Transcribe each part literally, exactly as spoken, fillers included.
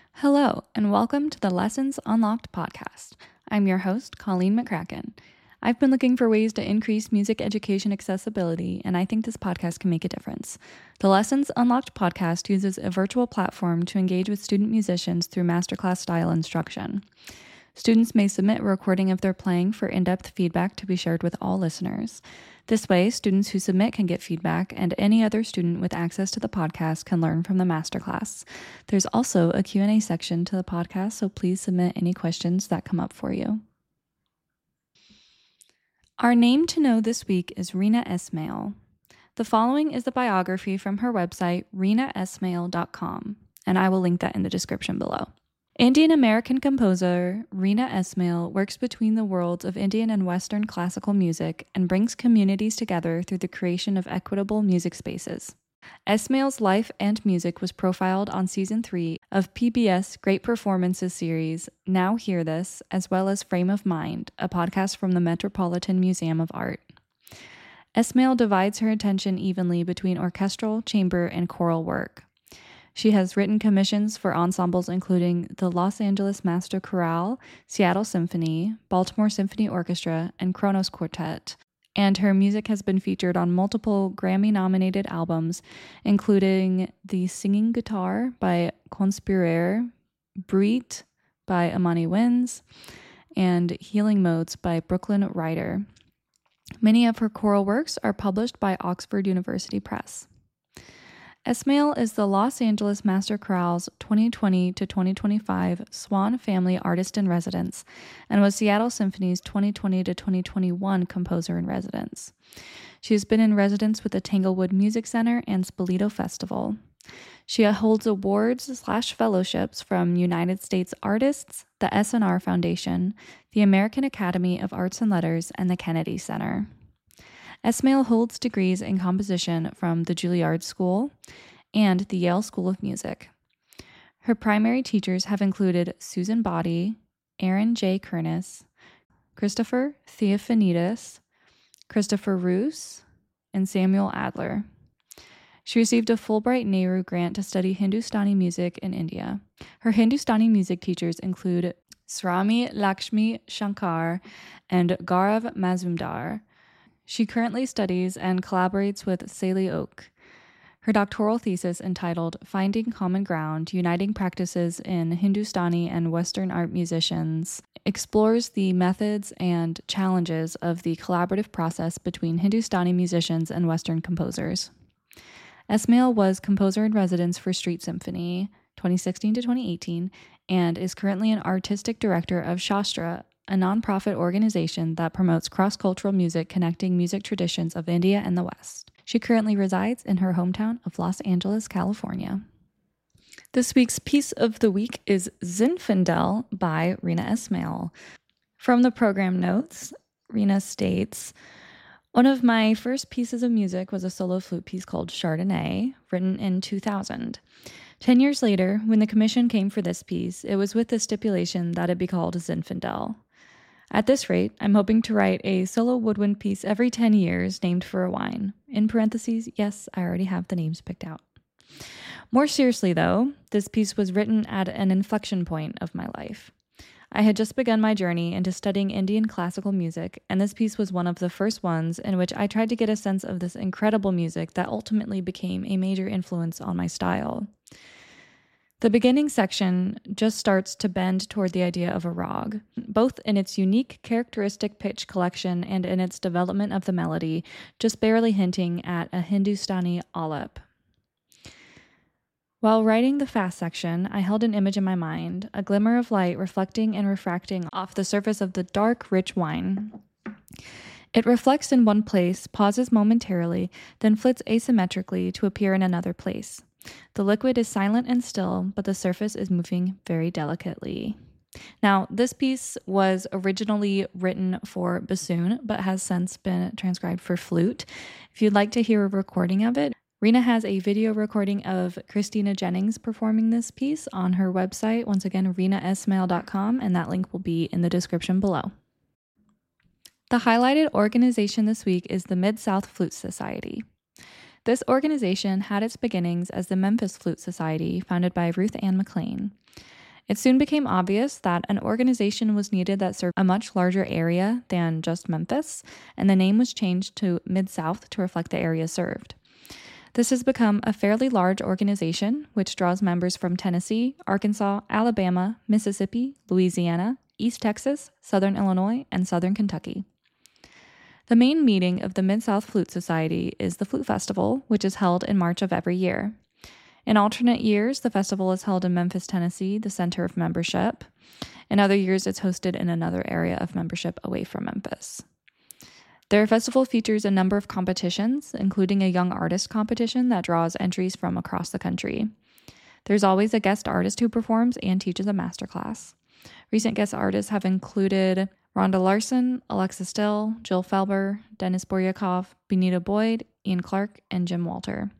Hello, and welcome to the Lessons Unlocked podcast. I'm your host, Colleen McCracken. I've been looking for ways to increase music education accessibility, and I think this podcast can make a difference. The Lessons Unlocked podcast uses a virtual platform to engage with student musicians through masterclass style instruction. Students may submit a recording of their playing for in-depth feedback to be shared with all listeners. This way, students who submit can get feedback, and any other student with access to the podcast can learn from the masterclass. There's also a Q and A section to the podcast, so please submit any questions that come up for you. Our name to know this week is Rina Esmail. The following is the biography from her website, rina esmail dot com, and I will link that in the description below. Indian-American composer Rina Esmail works between the worlds of Indian and Western classical music and brings communities together through the creation of equitable music spaces. Esmail's life and music was profiled on season three of P B S Great Performances series Now Hear This, as well as Frame of Mind, a podcast from the Metropolitan Museum of Art. Esmail divides her attention evenly between orchestral, chamber, and choral work. She has written commissions for ensembles including the Los Angeles Master Chorale, Seattle Symphony, Baltimore Symphony Orchestra, and Kronos Quartet, and her music has been featured on multiple Grammy-nominated albums, including The Singing Guitar by Conspiraere, Bruit by Amani Winds, and Healing Modes by Brooklyn Ryder. Many of her choral works are published by Oxford University Press. Esmail is the Los Angeles Master Chorale's twenty twenty to twenty twenty-five Swan Family Artist in Residence and was Seattle Symphony's twenty twenty to twenty twenty-one Composer in Residence. She has been in residence with the Tanglewood Music Center and Spoleto Festival. She holds awards slash fellowships from United States Artists, the S N R Foundation, the American Academy of Arts and Letters, and the Kennedy Center. Esmail holds degrees in composition from the Juilliard School and the Yale School of Music. Her primary teachers have included Susan Boddy, Aaron J. Kernis, Christopher Theophanidis, Christopher Roos, and Samuel Adler. She received a Fulbright Nehru grant to study Hindustani music in India. Her Hindustani music teachers include Srami Lakshmi Shankar and Gaurav Mazumdar. She currently studies and collaborates with Sally Oak. Her doctoral thesis entitled Finding Common Ground, Uniting Practices in Hindustani and Western Art Musicians explores the methods and challenges of the collaborative process between Hindustani musicians and Western composers. Esmail was composer in residence for Street Symphony twenty sixteen to twenty eighteen and is currently an artistic director of Shastra, a nonprofit organization that promotes cross-cultural music connecting music traditions of India and the West. She currently resides in her hometown of Los Angeles, California. This week's piece of the week is Zinfandel by Rina Esmail. From the program notes, Rina states, "One of my first pieces of music was a solo flute piece called Chardonnay, written in two thousand. Ten years later, when the commission came for this piece, it was with the stipulation that it be called Zinfandel. At this rate, I'm hoping to write a solo woodwind piece every ten years named for a wine. In parentheses, yes, I already have the names picked out. More seriously, though, this piece was written at an inflection point of my life. I had just begun my journey into studying Indian classical music, and this piece was one of the first ones in which I tried to get a sense of this incredible music that ultimately became a major influence on my style. The beginning section just starts to bend toward the idea of a rag, both in its unique characteristic pitch collection and in its development of the melody, just barely hinting at a Hindustani alap. While writing the fast section, I held an image in my mind, a glimmer of light reflecting and refracting off the surface of the dark, rich wine. It reflects in one place, pauses momentarily, then flits asymmetrically to appear in another place. The liquid is silent and still, but the surface is moving very delicately." Now, this piece was originally written for bassoon, but has since been transcribed for flute. If you'd like to hear a recording of it, Rina has a video recording of Christina Jennings performing this piece on her website, once again, rina esmail dot com, and that link will be in the description below. The highlighted organization this week is the Mid-South Flute Society. This organization had its beginnings as the Memphis Flute Society, founded by Ruth Ann McLean. It soon became obvious that an organization was needed that served a much larger area than just Memphis, and the name was changed to Mid-South to reflect the area served. This has become a fairly large organization, which draws members from Tennessee, Arkansas, Alabama, Mississippi, Louisiana, East Texas, Southern Illinois, and Southern Kentucky. The main meeting of the Mid-South Flute Society is the Flute Festival, which is held in March of every year. In alternate years, the festival is held in Memphis, Tennessee, the center of membership. In other years, it's hosted in another area of membership away from Memphis. Their festival features a number of competitions, including a young artist competition that draws entries from across the country. There's always a guest artist who performs and teaches a masterclass. Recent guest artists have included Rhonda Larson, Alexis Dill, Jill Felber, Dennis Boryakov, Benita Boyd, Ian Clark, and Jim Walter.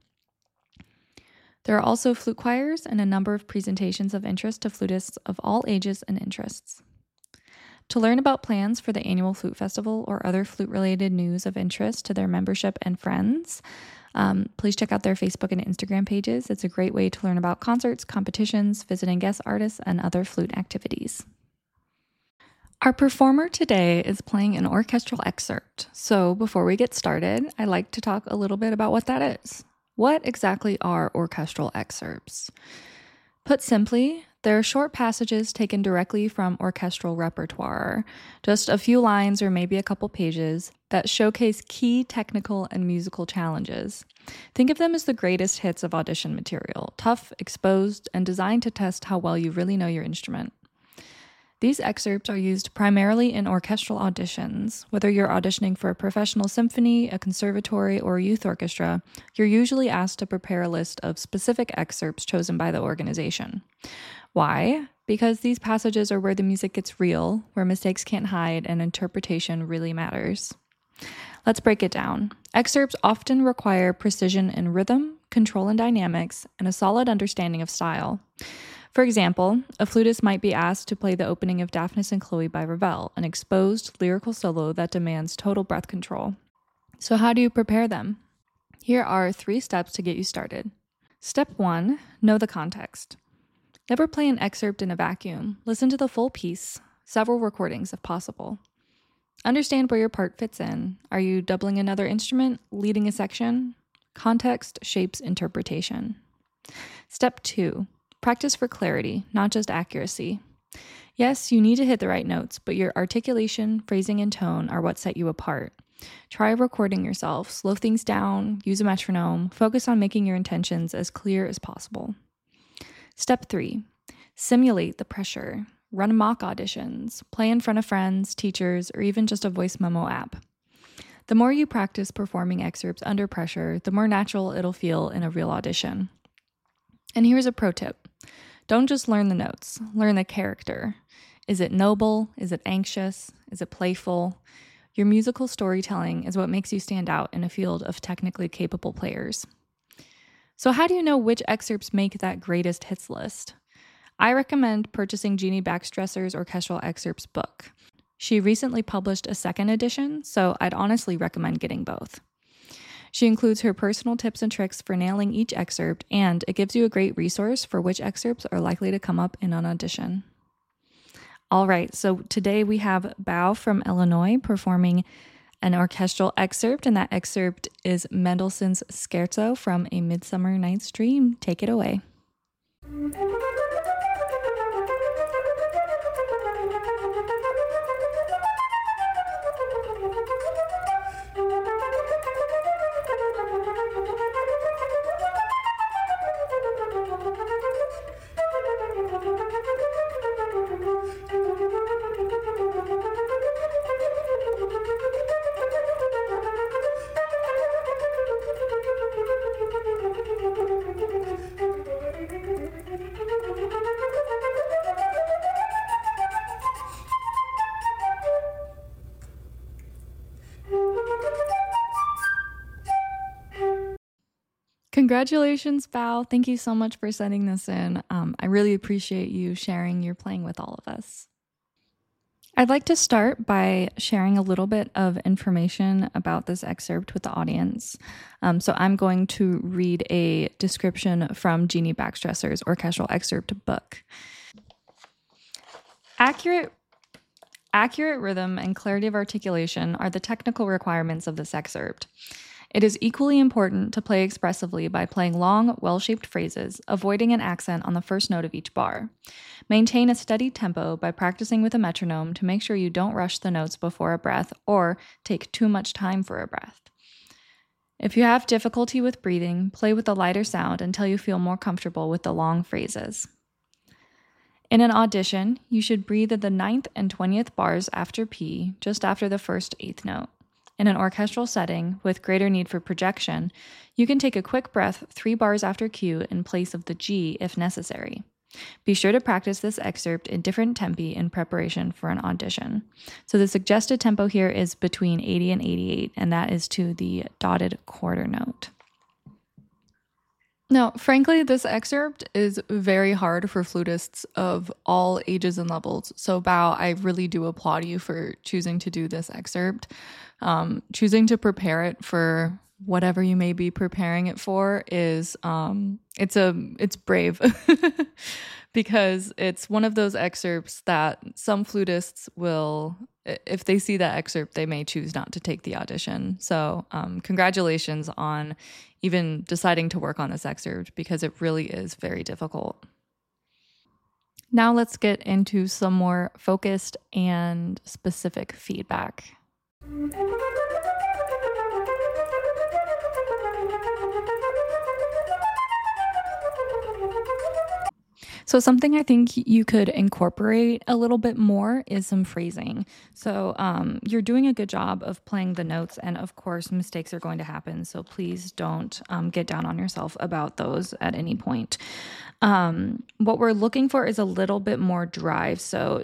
There are also flute choirs and a number of presentations of interest to flutists of all ages and interests. To learn about plans for the annual Flute Festival or other flute-related news of interest to their membership and friends, um, please check out their Facebook and Instagram pages. It's a great way to learn about concerts, competitions, visiting guest artists, and other flute activities. Our performer today is playing an orchestral excerpt. So before we get started, I'd like to talk a little bit about what that is. What exactly are orchestral excerpts? Put simply, they're short passages taken directly from orchestral repertoire, just a few lines or maybe a couple pages that showcase key technical and musical challenges. Think of them as the greatest hits of audition material, tough, exposed, and designed to test how well you really know your instrument. These excerpts are used primarily in orchestral auditions. Whether you're auditioning for a professional symphony, a conservatory, or a youth orchestra, you're usually asked to prepare a list of specific excerpts chosen by the organization. Why? Because these passages are where the music gets real, where mistakes can't hide, and interpretation really matters. Let's break it down. Excerpts often require precision in rhythm, control in dynamics, and a solid understanding of style. For example, a flutist might be asked to play the opening of Daphnis and Chloe by Ravel, an exposed lyrical solo that demands total breath control. So how do you prepare them? Here are three steps to get you started. Step one, know the context. Never play an excerpt in a vacuum. Listen to the full piece, several recordings if possible. Understand where your part fits in. Are you doubling another instrument, leading a section? Context shapes interpretation. Step two, practice for clarity, not just accuracy. Yes, you need to hit the right notes, but your articulation, phrasing, and tone are what set you apart. Try recording yourself, slow things down, use a metronome, focus on making your intentions as clear as possible. Step three, simulate the pressure. Run mock auditions, play in front of friends, teachers, or even just a voice memo app. The more you practice performing excerpts under pressure, the more natural it'll feel in a real audition. And here's a pro tip. Don't just learn the notes, learn the character. Is it noble? Is it anxious? Is it playful? Your musical storytelling is what makes you stand out in a field of technically capable players. So how do you know which excerpts make that greatest hits list? I recommend purchasing Jeannie Baxtresser's Orchestral Excerpts book. She recently published a second edition, so I'd honestly recommend getting both. She includes her personal tips and tricks for nailing each excerpt, and it gives you a great resource for which excerpts are likely to come up in an audition. All right, so today we have Bao from Illinois performing an orchestral excerpt, and that excerpt is Mendelssohn's Scherzo from A Midsummer Night's Dream. Take it away. Congratulations, Bao. Thank you so much for sending this in. Um, I really appreciate you sharing your playing with all of us. I'd like to start by sharing a little bit of information about this excerpt with the audience. Um, so I'm going to read a description from Jeannie Baxtresser's Orchestral Excerpt book. Accurate Accurate rhythm and clarity of articulation are the technical requirements of this excerpt. It is equally important to play expressively by playing long, well-shaped phrases, avoiding an accent on the first note of each bar. Maintain a steady tempo by practicing with a metronome to make sure you don't rush the notes before a breath or take too much time for a breath. If you have difficulty with breathing, play with a lighter sound until you feel more comfortable with the long phrases. In an audition, you should breathe at the ninth and twentieth bars after P, just after the first eighth note. In an orchestral setting, with greater need for projection, you can take a quick breath three bars after Q in place of the G if necessary. Be sure to practice this excerpt in different tempi in preparation for an audition. So the suggested tempo here is between eighty and eighty-eight, and that is to the dotted quarter note. Now, frankly, this excerpt is very hard for flutists of all ages and levels. So, Bao, I really do applaud you for choosing to do this excerpt. Um, choosing to prepare it for whatever you may be preparing it for is um, it's a it's brave because it's one of those excerpts that some flutists will, if they see that excerpt, they may choose not to take the audition. So, um, congratulations on even deciding to work on this excerpt because it really is very difficult. Now let's get into some more focused and specific feedback. So something I think you could incorporate a little bit more is some phrasing. So um, you're doing a good job of playing the notes, and of course mistakes are going to happen. So please don't um, get down on yourself about those at any point. Um, what we're looking for is a little bit more drive. So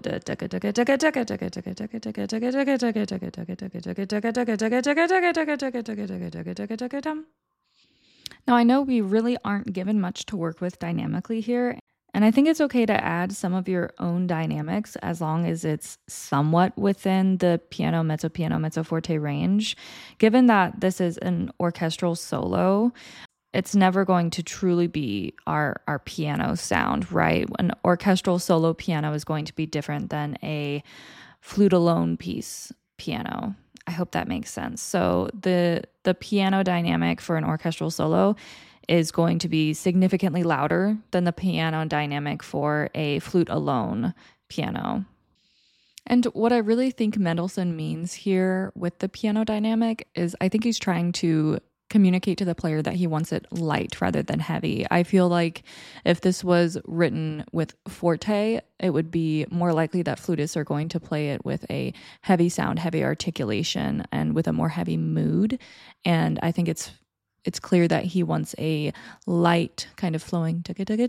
now I know we really aren't given much to work with dynamically here. And I think it's okay to add some of your own dynamics as long as it's somewhat within the piano, mezzo piano, mezzo forte range. Given that this is an orchestral solo, it's never going to truly be our, our piano sound, right? An orchestral solo piano is going to be different than a flute alone piece piano. I hope that makes sense. So the the piano dynamic for an orchestral solo is going to be significantly louder than the piano dynamic for a flute alone piano. And what I really think Mendelssohn means here with the piano dynamic is I think he's trying to communicate to the player that he wants it light rather than heavy. I feel like if this was written with forte, it would be more likely that flutists are going to play it with a heavy sound, heavy articulation, and with a more heavy mood. And I think it's It's clear that he wants a light kind of flowing.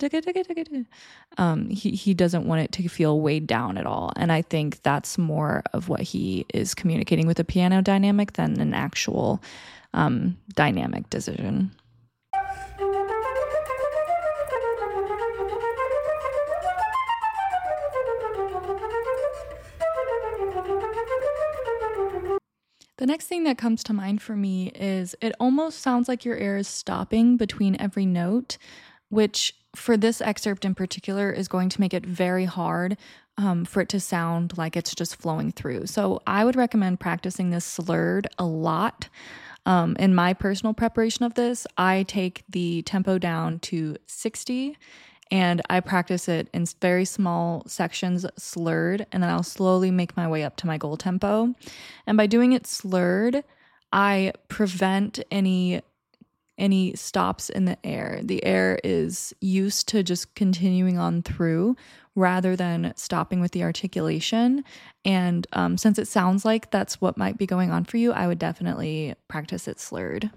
Um, he, he doesn't want it to feel weighed down at all. And I think that's more of what he is communicating with the piano dynamic than an actual um, dynamic decision. The next thing that comes to mind for me is it almost sounds like your air is stopping between every note, which for this excerpt in particular is going to make it very hard um, for it to sound like it's just flowing through. So I would recommend practicing this slurred a lot. Um, in my personal preparation of this, I take the tempo down to sixty and I practice it in very small sections slurred, and then I'll slowly make my way up to my goal tempo. And by doing it slurred, I prevent any any stops in the air. The air is used to just continuing on through rather than stopping with the articulation. And um, since it sounds like that's what might be going on for you, I would definitely practice it slurred.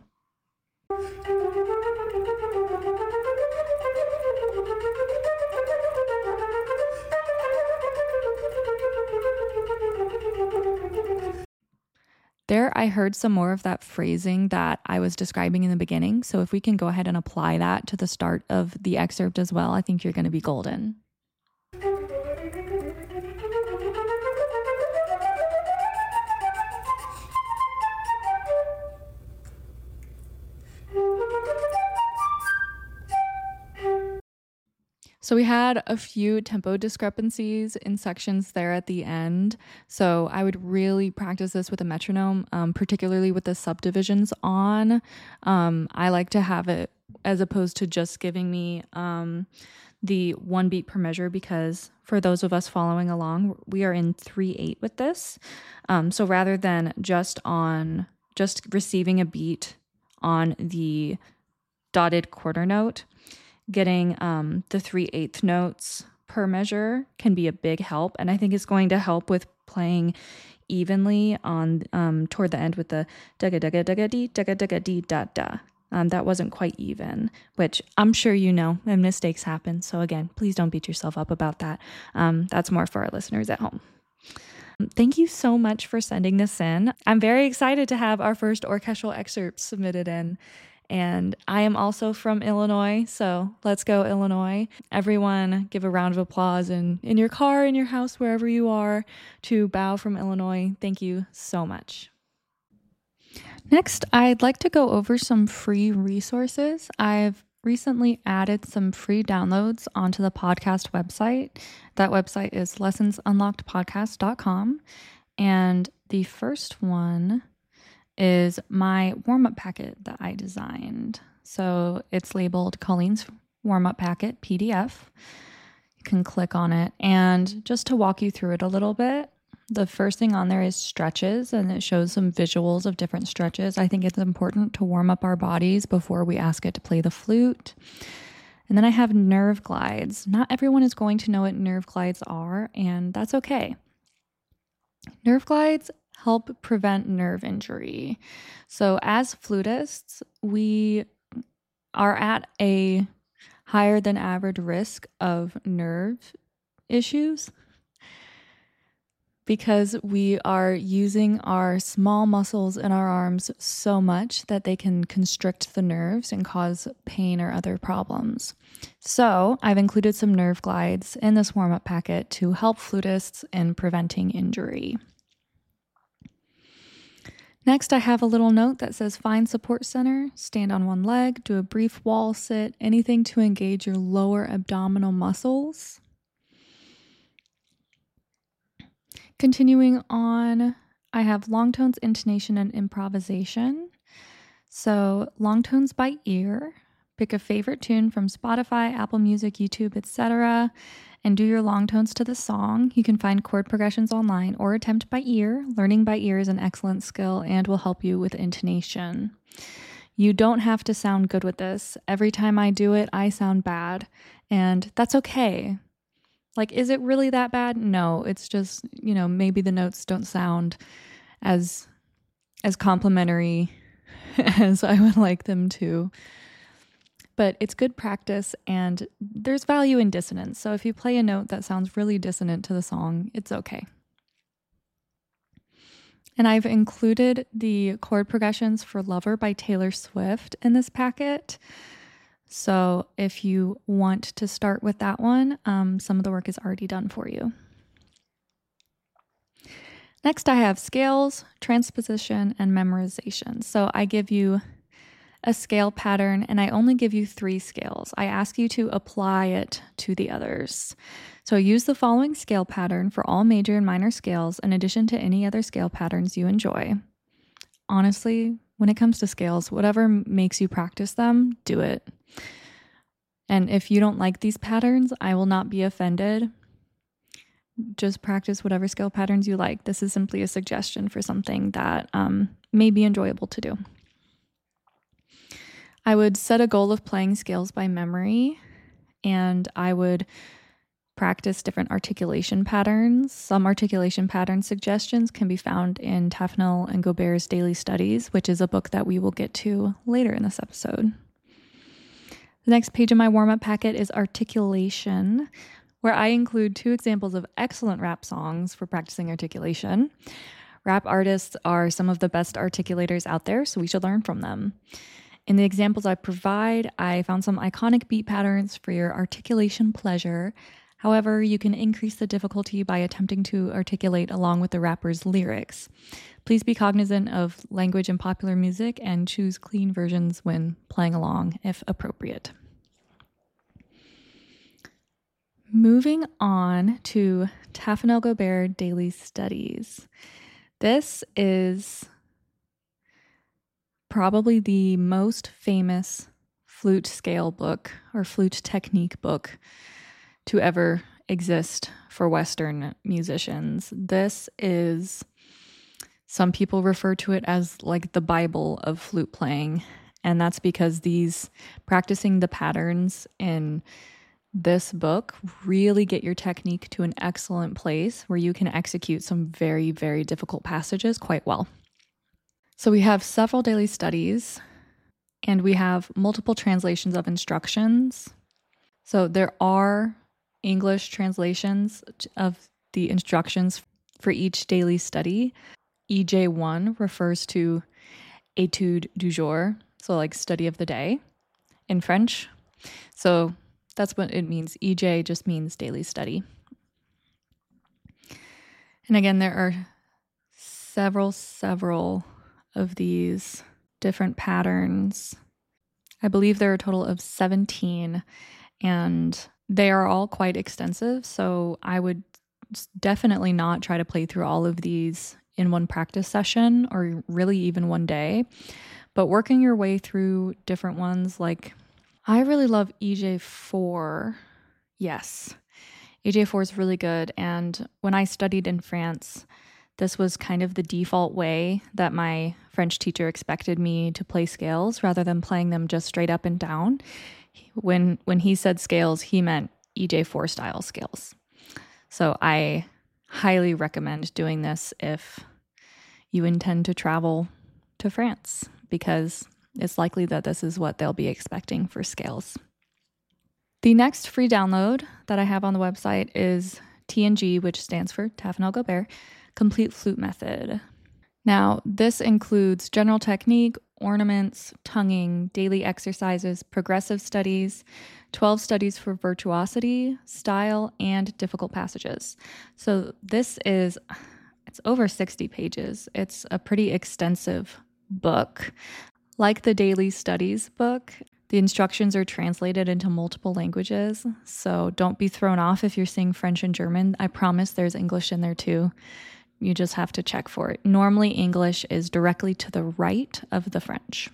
There, I heard some more of that phrasing that I was describing in the beginning. So if we can go ahead and apply that to the start of the excerpt as well, I think you're going to be golden. So we had a few tempo discrepancies in sections there at the end. So I would really practice this with a metronome, um, particularly with the subdivisions on. Um, I like to have it as opposed to just giving me um, the one beat per measure, because for those of us following along, we are in three eight with this. Um, so rather than just on just receiving a beat on the dotted quarter note, getting um, the three eighth notes per measure can be a big help. And I think it's going to help with playing evenly on um, toward the end with the dugga dugga dugga dee dugga dugga dee da da. Um, that wasn't quite even, which I'm sure you know, and mistakes happen. So again, please don't beat yourself up about that. Um, that's more for our listeners at home. Thank you so much for sending this in. I'm very excited to have our first orchestral excerpt submitted in. And I am also from Illinois, so let's go Illinois. Everyone give a round of applause in, in your car, in your house, wherever you are, to Bow from Illinois. Thank you so much. Next, I'd like to go over some free resources. I've recently added some free downloads onto the podcast website. That website is lessons unlocked podcast dot com. And the first one is my warm-up packet that I designed. So it's labeled Colleen's Warm-Up Packet P D F. You can click on it. And just to walk you through it a little bit, the first thing on there is stretches, and it shows some visuals of different stretches. I think it's important to warm up our bodies before we ask it to play the flute. And then I have nerve glides. Not everyone is going to know what nerve glides are, and that's okay. Nerve glides help prevent nerve injury. So as flutists, we are at a higher than average risk of nerve issues because we are using our small muscles in our arms so much that they can constrict the nerves and cause pain or other problems. So I've included some nerve glides in this warm-up packet to help flutists in preventing injury. Next, I have a little note that says find support center, stand on one leg, do a brief wall sit, anything to engage your lower abdominal muscles. Continuing on, I have long tones, intonation, and improvisation. So long tones by ear. Pick a favorite tune from Spotify, Apple Music, YouTube, et cetera, and do your long tones to the song. You can find chord progressions online or attempt by ear. Learning by ear is an excellent skill and will help you with intonation. You don't have to sound good with this. Every time I do it, I sound bad, and that's okay. Like, is it really that bad? No, it's just, you know, maybe the notes don't sound as as complimentary as I would like them to. But it's good practice, and there's value in dissonance. So if you play a note that sounds really dissonant to the song, it's okay. And I've included the chord progressions for Lover by Taylor Swift in this packet. So if you want to start with that one, um, some of the work is already done for you. Next, I have scales, transposition, and memorization. So I give you a scale pattern, and I only give you three scales. I ask you to apply it to the others. So use the following scale pattern for all major and minor scales, in addition to any other scale patterns you enjoy. Honestly, when it comes to scales, whatever makes you practice them, do it. And if you don't like these patterns, I will not be offended. Just practice whatever scale patterns you like. This is simply a suggestion for something that um, may be enjoyable to do. I would set a goal of playing scales by memory, and I would practice different articulation patterns. Some articulation pattern suggestions can be found in Tafnell and Gobert's Daily Studies, which is a book that we will get to later in this episode. The next page of my warm-up packet is articulation, where I include two examples of excellent rap songs for practicing articulation. Rap artists are some of the best articulators out there, so we should learn from them. In the examples I provide, I found some iconic beat patterns for your articulation pleasure. However, you can increase the difficulty by attempting to articulate along with the rapper's lyrics. Please be cognizant of language in popular music and choose clean versions when playing along if appropriate. Moving on to Taffanel Gobert Daily Studies. This is probably the most famous flute scale book or flute technique book to ever exist for Western musicians. This is, some people refer to it as like the Bible of flute playing. And that's because these practicing the patterns in this book really get your technique to an excellent place where you can execute some very, very difficult passages quite well. So we have several daily studies and we have multiple translations of instructions. So there are English translations of the instructions for each daily study. E J one refers to étude du jour, so like study of the day in French. So that's what it means. E J just means daily study. And again, there are several, several of these different patterns. I believe there are a total of seventeen, and they are all quite extensive. So I would definitely not try to play through all of these in one practice session or really even one day. But working your way through different ones, like I really love E J four. Yes, E J four is really good. And when I studied in France, this was kind of the default way that my French teacher expected me to play scales rather than playing them just straight up and down. When when he said scales, he meant E J four style scales. So I highly recommend doing this if you intend to travel to France, because it's likely that this is what they'll be expecting for scales. The next free download that I have on the website is T N G, which stands for Taffanel Gobert, Complete Flute Method. Now, this includes general technique, ornaments, tonguing, daily exercises, progressive studies, twelve studies for virtuosity, style, and difficult passages. So this is, it's over sixty pages. It's a pretty extensive book. Like the daily studies book, the instructions are translated into multiple languages. So don't be thrown off if you're seeing French and German. I promise there's English in there too. You just have to check for it. Normally, English is directly to the right of the French.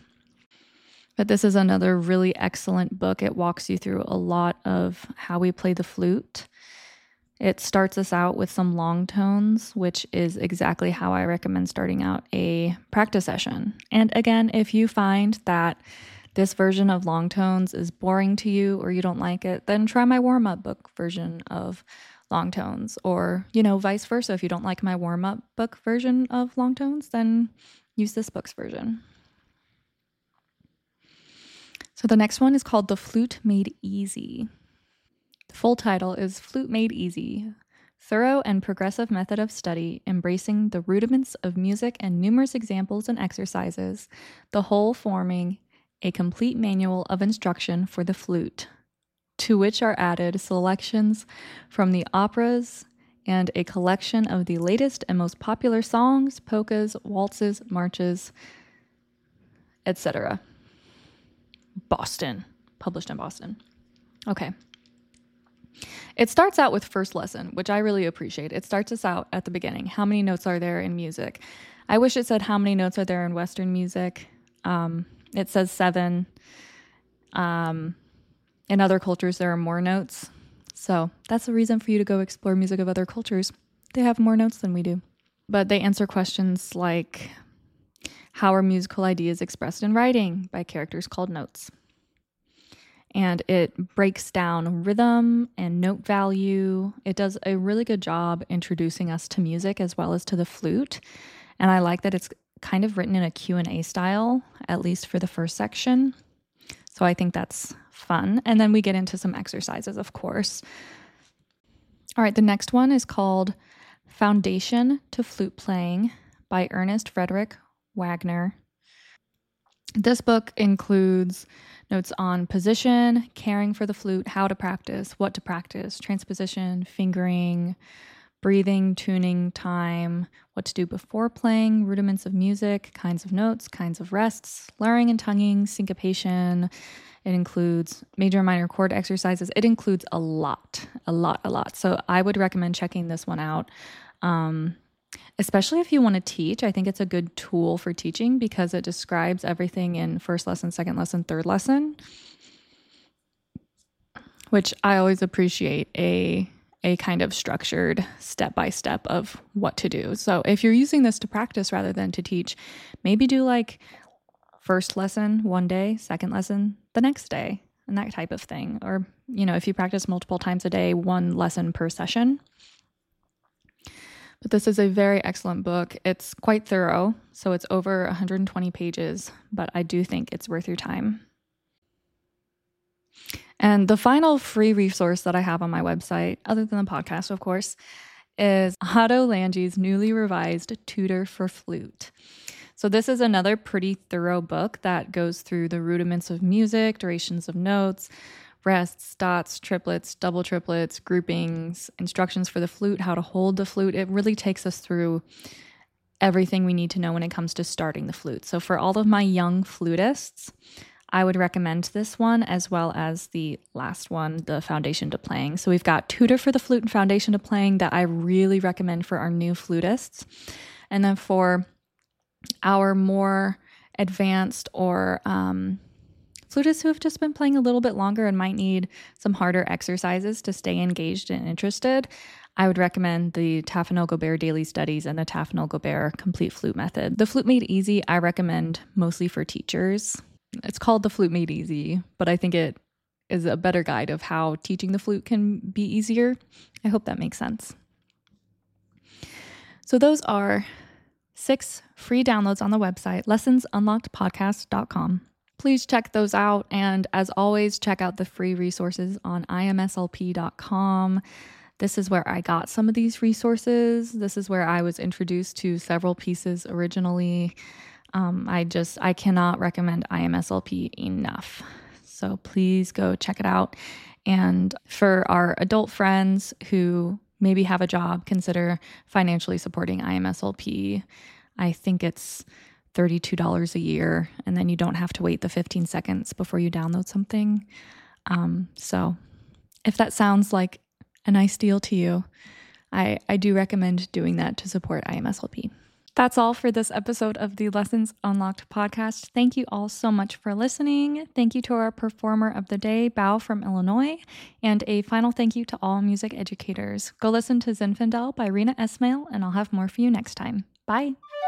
But this is another really excellent book. It walks you through a lot of how we play the flute. It starts us out with some long tones, which is exactly how I recommend starting out a practice session. And again, if you find that this version of long tones is boring to you or you don't like it, then try my warm-up book version of long tones, or, you know, vice versa. If you don't like my warm-up book version of long tones, then use this book's version. So the next one is called The Flute Made Easy. The full title is Flute Made Easy, Thorough and Progressive Method of Study, Embracing the Rudiments of Music and Numerous Examples and Exercises, the whole forming a complete manual of instruction for the flute, to which are added selections from the operas and a collection of the latest and most popular songs, polkas, waltzes, marches, et cetera. Boston, published in Boston. Okay. It starts out with first lesson, which I really appreciate. It starts us out at the beginning. How many notes are there in music? I wish it said how many notes are there in Western music. Um, it says seven. Um... In other cultures, there are more notes. So that's the reason for you to go explore music of other cultures. They have more notes than we do. But they answer questions like, how are musical ideas expressed in writing? By characters called notes. And it breaks down rhythm and note value. It does a really good job introducing us to music as well as to the flute. And I like that it's kind of written in a Q and A style, at least for the first section. So I think that's fun. And then we get into some exercises, of course. All right, the next one is called Foundation to Flute Playing by Ernest Frederick Wagner. This book includes notes on position, caring for the flute, how to practice, what to practice, transposition, fingering, breathing, tuning, time, what to do before playing, rudiments of music, kinds of notes, kinds of rests, slurring and tonguing, syncopation. It includes major and minor chord exercises. It includes a lot, a lot, a lot. So I would recommend checking this one out, um, especially if you want to teach. I think it's a good tool for teaching because it describes everything in first lesson, second lesson, third lesson, which I always appreciate a a kind of structured step-by-step of what to do. So if you're using this to practice rather than to teach, maybe do like first lesson one day, second lesson the next day, and that type of thing. Or, you know, if you practice multiple times a day, one lesson per session. But this is a very excellent book. It's quite thorough, so it's over one hundred twenty pages, but I do think it's worth your time. And the final free resource that I have on my website, other than the podcast, of course, is Otto Lange's newly revised Tutor for Flute. So this is another pretty thorough book that goes through the rudiments of music, durations of notes, rests, dots, triplets, double triplets, groupings, instructions for the flute, how to hold the flute. It really takes us through everything we need to know when it comes to starting the flute. So for all of my young flutists, I would recommend this one as well as the last one, the Foundation to Playing. So we've got Tutor for the Flute and Foundation to Playing that I really recommend for our new flutists. And then for our more advanced or um, flutists who have just been playing a little bit longer and might need some harder exercises to stay engaged and interested, I would recommend the Taffanel-Gobert Daily Studies and the Taffanel-Gobert Complete Flute Method. The Flute Made Easy I recommend mostly for teachers. It's called the Flute Made Easy, but I think it is a better guide of how teaching the flute can be easier. I hope that makes sense. So those are six free downloads on the website, lessons unlocked podcast dot com. Please check those out. And as always, check out the free resources on I M S L P dot com. This is where I got some of these resources. This is where I was introduced to several pieces originally. Um, I just, I cannot recommend I M S L P enough. So please go check it out. And for our adult friends who maybe have a job, consider financially supporting I M S L P. I think it's thirty-two dollars a year, and then you don't have to wait the fifteen seconds before you download something. Um, so if that sounds like a nice deal to you, I, I do recommend doing that to support I M S L P. That's all for this episode of the Lessons Unlocked podcast. Thank you all so much for listening. Thank you to our performer of the day, Bao from Illinois, and a final thank you to all music educators. Go listen to Zinfandel by Rena Esmail, and I'll have more for you next time. Bye.